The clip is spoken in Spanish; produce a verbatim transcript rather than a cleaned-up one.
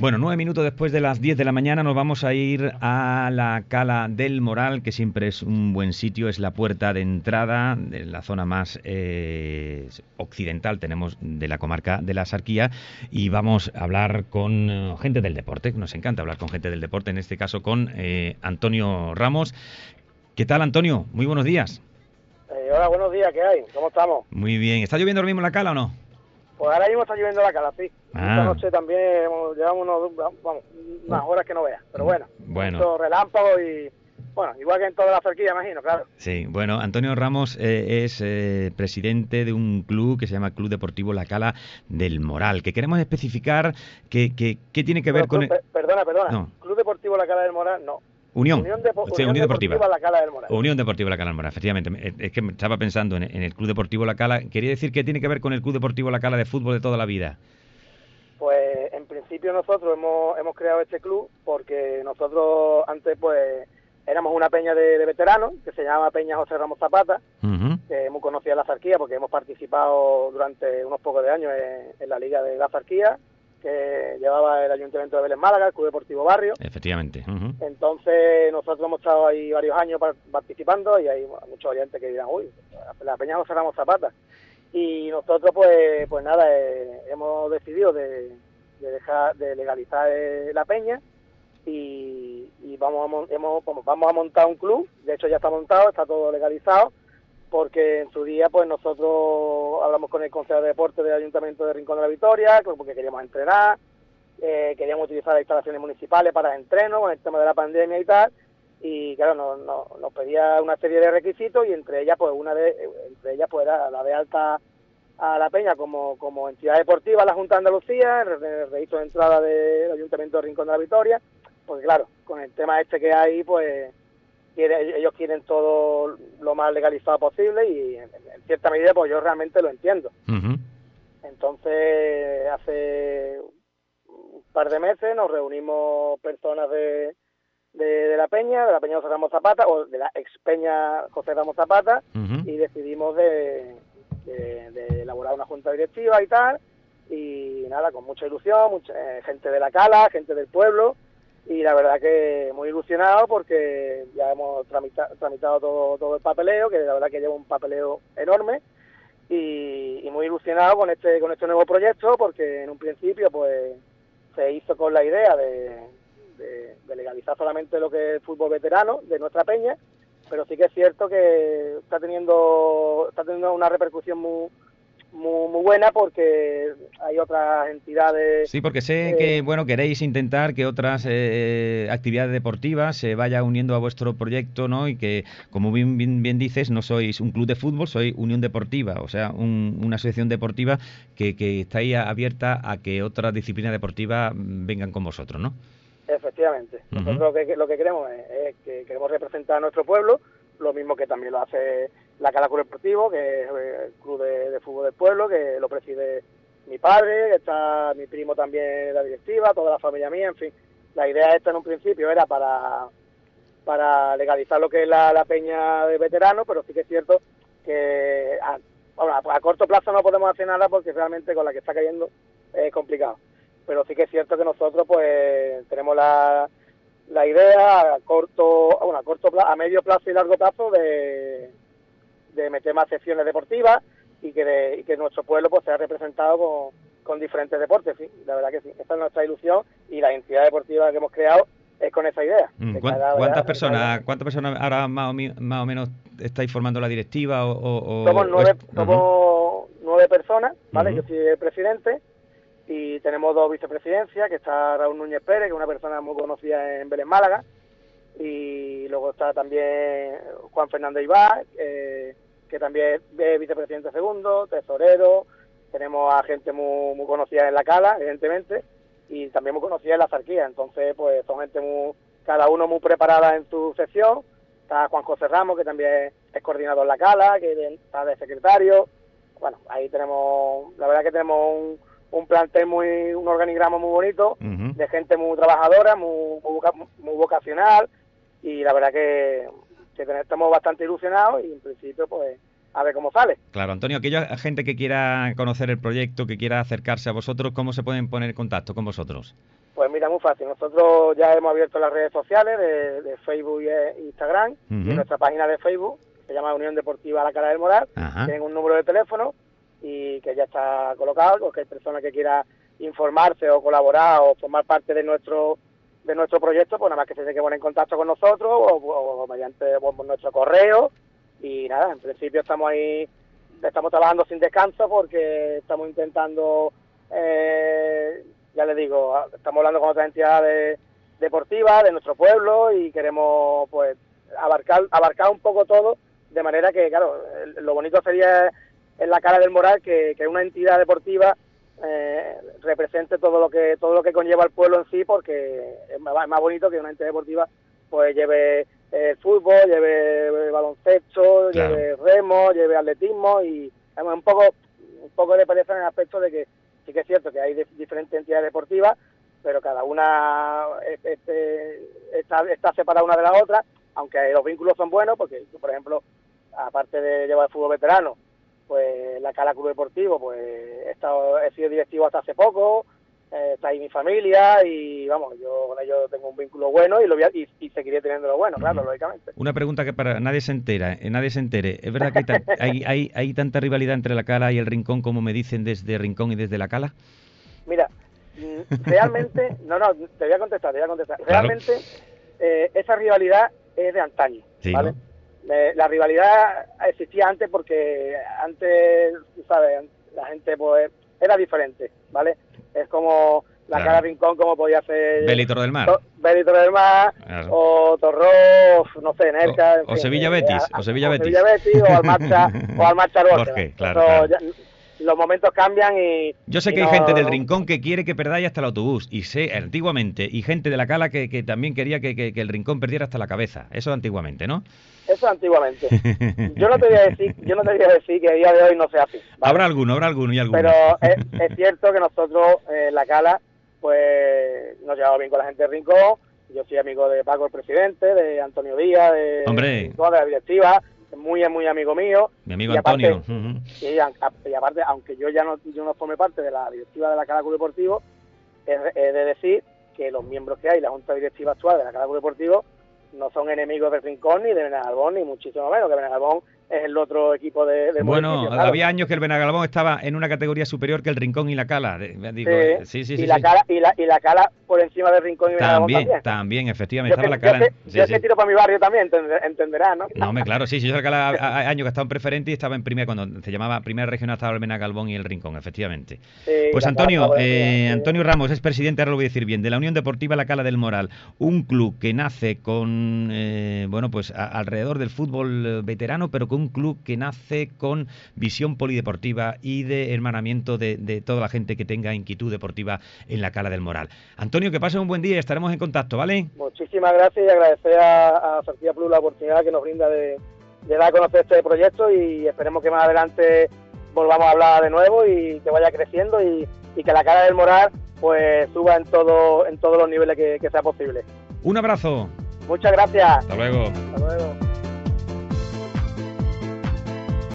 Bueno, nueve minutos después de las diez de la mañana nos vamos a ir a la Cala del Moral, que siempre es un buen sitio, es la puerta de entrada de la zona más eh, occidental, tenemos de la comarca de la Axarquía, y vamos a hablar con eh, gente del deporte. Nos encanta hablar con gente del deporte, en este caso con eh, Antonio Ramos. ¿Qué tal, Antonio? Muy buenos días. Eh, hola, buenos días, ¿qué hay? ¿Cómo estamos? Muy bien. ¿Está lloviendo ahora mismo en la Cala o no? Pues ahora mismo está lloviendo la Cala, sí. Ah. Esta noche también hemos, llevamos unos, vamos, unas horas que no veas, pero bueno, bueno. muchos relámpagos y, bueno, igual que en toda la Axarquía, imagino, claro. Sí, bueno, Antonio Ramos eh, es eh, presidente de un club que se llama Club Deportivo La Cala del Moral, que queremos especificar que, que, qué tiene que ver Bueno, con... el... Perdona, perdona, no. Club Deportivo La Cala del Moral, no. Unión. Unión, Depo sí, Unión, Unión Deportiva. Deportiva La Cala del Moral. Unión Deportiva La Cala del Moral, efectivamente. Es que me estaba pensando en, en el Club Deportivo La Cala. Quería decir que tiene que ver con el Club Deportivo La Cala de fútbol de toda la vida. Pues en principio nosotros hemos, hemos creado este club porque nosotros antes pues éramos una peña de, de veteranos que se llama Peña José Ramos Zapata, uh-huh. que hemos conocido en la Axarquía porque hemos participado durante unos pocos de años en, en la Liga de la Axarquía, que llevaba el Ayuntamiento de Vélez Málaga, el Club Deportivo Barrio. Efectivamente. Uh-huh. Entonces nosotros hemos estado ahí varios años participando y hay muchos oyentes que dirán, uy, la Peña José Ramos Zapata. Y nosotros pues pues nada, eh, hemos decidido de, de dejar de legalizar eh, la peña y, y vamos, a, hemos, vamos a montar un club. De hecho ya está montado, está todo legalizado, porque en su día pues nosotros hablamos con el Consejo de Deportes del Ayuntamiento de Rincón de la Victoria, porque queríamos entrenar, eh, queríamos utilizar las instalaciones municipales para entrenos con el tema de la pandemia y tal, y claro, nos, nos, nos pedía una serie de requisitos y entre ellas pues una de entre ellas pues era la de alta a la peña como, como entidad deportiva, la Junta de Andalucía, el, el registro de entrada del Ayuntamiento de Rincón de la Victoria, porque claro, con el tema este que hay, pues quiere, ellos quieren todo lo más legalizado posible y en, en cierta medida pues yo realmente lo entiendo. Uh-huh. Entonces hace un par de meses nos reunimos personas de De, de la peña, de la peña José Ramos Zapata, o de la ex peña José Ramos Zapata, uh-huh. y decidimos de, de, de elaborar una junta directiva y tal, y nada, con mucha ilusión, mucha eh, gente de la Cala, gente del pueblo, y la verdad que muy ilusionado porque ya hemos tramita, tramitado todo, todo el papeleo, que la verdad que lleva un papeleo enorme, y, y muy ilusionado con este, con este nuevo proyecto, porque en un principio pues se hizo con la idea de De, de legalizar solamente lo que es el fútbol veterano de nuestra peña, pero sí que es cierto que está teniendo está teniendo una repercusión muy muy, muy buena porque hay otras entidades. Sí, porque sé eh, que bueno queréis intentar que otras eh, actividades deportivas se vayan uniendo a vuestro proyecto, ¿no? Y que, como bien, bien, bien dices, no sois un club de fútbol, sois Unión Deportiva, o sea, un, una asociación deportiva que, que está ahí abierta a que otras disciplinas deportivas vengan con vosotros, ¿no? Efectivamente. Uh-huh. Nosotros lo que, lo que queremos es, es que queremos representar a nuestro pueblo, lo mismo que también lo hace la Cala Club Deportivo, que es el club de, de fútbol del pueblo, que lo preside mi padre, que está mi primo también en la directiva, toda la familia mía, en fin. La idea esta en un principio era para para legalizar lo que es la, la peña de veteranos, pero sí que es cierto que a, bueno, a, a corto plazo no podemos hacer nada porque realmente con la que está cayendo es complicado. Pero sí que es cierto que nosotros pues tenemos la, la idea a corto, bueno, a corto plazo, a medio plazo y largo plazo de, de meter más secciones deportivas y que de, y que nuestro pueblo pues sea representado con, con diferentes deportes, sí, la verdad que sí, esa es nuestra ilusión y la entidad deportiva que hemos creado es con esa idea. Mm, ¿Cuántas, ¿cuántas personas cuántas personas ahora más o, más o menos estáis formando la directiva? O, o, somos nueve, o es... somos uh-huh. nueve personas, ¿vale? Uh-huh. Yo soy el presidente. Y tenemos dos vicepresidencias, que está Raúl Núñez Pérez, que es una persona muy conocida en Vélez Málaga, y luego está también Juan Fernández Ibá, eh, que también es vicepresidente segundo, tesorero, tenemos a gente muy, muy conocida en la Cala, evidentemente, y también muy conocida en la Axarquía, entonces pues son gente muy, cada uno muy preparada en su sección. Está Juan José Ramos, que también es coordinador en la Cala, que está de secretario. Bueno, ahí tenemos, la verdad que tenemos un un plantel muy, un organigrama muy bonito, uh-huh. de gente muy trabajadora, muy, muy, muy vocacional, y la verdad que, que estamos bastante ilusionados y en principio pues a ver cómo sale. Claro, Antonio, aquella gente que quiera conocer el proyecto, que quiera acercarse a vosotros, ¿cómo se pueden poner en contacto con vosotros? Pues mira, muy fácil. Nosotros ya hemos abierto las redes sociales de, de Facebook e Instagram, uh-huh. y nuestra página de Facebook, se llama Unión Deportiva La Cala del Moral, uh-huh. tienen un número de teléfono y que ya está colocado, cualquier persona que quiera informarse o colaborar o formar parte de nuestro de nuestro proyecto, pues nada más que se tiene que poner en contacto con nosotros o, o, o mediante o por nuestro correo. Y nada, en principio estamos ahí, estamos trabajando sin descanso porque estamos intentando, eh, ya les digo, estamos hablando con otras entidades deportivas de nuestro pueblo y queremos pues abarcar abarcar un poco todo, de manera que, claro, lo bonito sería en la Cala del Moral que, que una entidad deportiva eh, represente todo lo que todo lo que conlleva el pueblo en sí, porque es más, es más bonito que una entidad deportiva pues lleve el fútbol, lleve baloncesto, claro. lleve remo, lleve atletismo y además, un poco un poco de pereza en el aspecto de que sí que es cierto que hay de, diferentes entidades deportivas, pero cada una este, está, está separada una de la otra, aunque los vínculos son buenos, porque por ejemplo, aparte de llevar el fútbol veterano, pues la Cala Club Deportivo, pues he, estado, he sido directivo hasta hace poco, eh, está ahí mi familia y vamos, yo con ellos tengo un vínculo bueno y lo voy a, y, y seguiré teniéndolo bueno, claro, uh-huh. lógicamente. Una pregunta que para nadie se entera, eh, nadie se entere, ¿es verdad que hay, tan, hay, hay, hay tanta rivalidad entre la Cala y el Rincón como me dicen desde Rincón y desde la Cala? Mira, realmente, no, no, te voy a contestar, te voy a contestar. Realmente claro. eh, esa rivalidad es de antaño, sí, ¿vale? ¿no? La rivalidad existía antes porque antes, ¿sabes? La gente pues era diferente, ¿vale? Es como la claro. Cala Rincón, como podía ser Belitoro del Mar, to, Belitoro del Mar, claro. o Torró, no sé, Nerca, o, en o fin, Sevilla Betis, a, o Sevilla o Betis, Sevilla Betis, o al Marcha, o al Marcha Jorge, claro, claro. Ya, los momentos cambian y... Yo sé y que no... hay gente del Rincón que quiere que perdáis hasta el autobús, y sé, antiguamente, y gente de la Cala que, que también quería que, que, que el Rincón perdiera hasta la cabeza. Eso antiguamente, ¿no? Eso antiguamente. Yo no te voy a decir, yo no te voy a decir que a día de hoy no sea así, ¿vale? Habrá alguno, habrá alguno y alguno. Pero es, es cierto que nosotros, en eh, la Cala, pues nos llevamos bien con la gente del Rincón. Yo soy amigo de Paco, el presidente, de Antonio Díaz, de, Hombre. de la directiva, muy, muy amigo mío. Mi amigo y aparte, Antonio. Uh-huh. y, y aparte, aunque yo ya no, yo no forme parte de la directiva de la Cala Club Deportivo, es, es de decir que los miembros que hay, la Junta Directiva actual de la Cala Club Deportivo, no son enemigos del Rincón ni de Benagalbón, ni muchísimo menos, que Benagalbón es el otro equipo de, de bueno, claro. Había años que el Benagalbón estaba en una categoría superior que el Rincón y la Cala. Digo, sí, sí, sí, y, sí, la sí. Cala, y, la, y la Cala por encima del Rincón y Benagalbón también. También, también, efectivamente. Yo estaba que, la Cala. Yo, que, sí, yo sí. que tiro para mi barrio también, entenderás, ¿no? No, hombre, claro, sí, sí. Yo sé que la, a, años que estaba en preferente y estaba en primera, cuando se llamaba primera regional estaba el Benagalbón y el Rincón, efectivamente. Sí, pues Antonio, Cala, eh, sí. Antonio Ramos es presidente, ahora lo voy a decir bien, de la Unión Deportiva La Cala del Moral, un club que nace con, eh, bueno, pues a, alrededor del fútbol veterano, pero con un club que nace con visión polideportiva y de hermanamiento de, de toda la gente que tenga inquietud deportiva en la Cala del Moral. Antonio, que pase un buen día y estaremos en contacto, ¿vale? Muchísimas gracias y agradecer a, a Fertilla Plus la oportunidad que nos brinda de, de dar a conocer este proyecto y esperemos que más adelante volvamos a hablar de nuevo y que vaya creciendo y, y que la Cala del Moral pues suba en todo en todos los niveles que, que sea posible. Un abrazo. Muchas gracias. Hasta luego. Hasta luego.